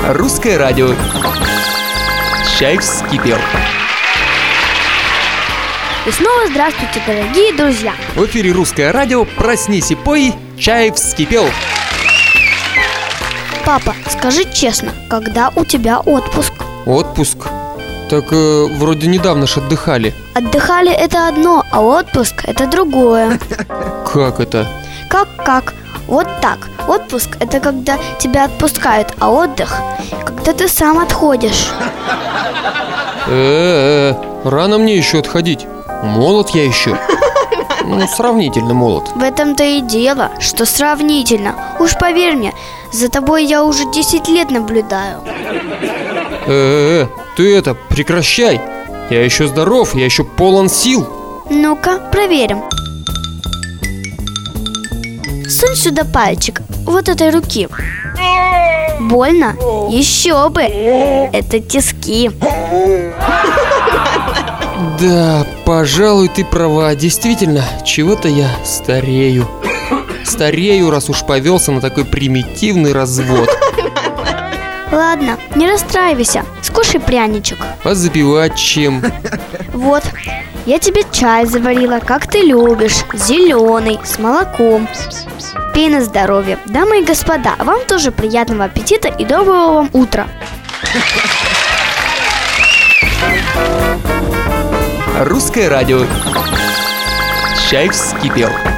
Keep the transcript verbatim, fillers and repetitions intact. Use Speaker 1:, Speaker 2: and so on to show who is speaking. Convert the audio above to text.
Speaker 1: Русское радио. Чай вскипел.
Speaker 2: И снова здравствуйте, дорогие друзья.
Speaker 1: В эфире Русское радио. Проснись и пой. Чай вскипел.
Speaker 2: Папа, скажи честно, когда у тебя отпуск?
Speaker 1: Отпуск? Так э, вроде недавно ж отдыхали.
Speaker 2: Отдыхали это одно, а отпуск это другое.
Speaker 1: Как это?
Speaker 2: Как-как? Вот так. Отпуск это когда тебя отпускают, а отдых когда ты сам отходишь.
Speaker 1: Э-э-э, рано мне еще отходить. Молод я еще. Ну, сравнительно молод.
Speaker 2: В этом-то и дело, что сравнительно. Уж поверь мне, за тобой я уже десять лет наблюдаю.
Speaker 1: Э-э-э, ты это, прекращай. Я еще здоров, я еще полон сил.
Speaker 2: Ну-ка, проверим. Сунь сюда пальчик, вот этой руки. Больно? Еще бы. Это тиски.
Speaker 1: Да, пожалуй, ты права. Действительно, чего-то я старею. Старею, раз уж повелся на такой примитивный развод.
Speaker 2: Ладно, не расстраивайся. Скушай пряничек.
Speaker 1: А запивать чем?
Speaker 2: Вот, я тебе чай заварила, как ты любишь. Зеленый, с молоком. Пей на здоровье. Дамы и господа, вам тоже приятного аппетита и доброго вам утра.
Speaker 1: Русское радио. Чай вскипел.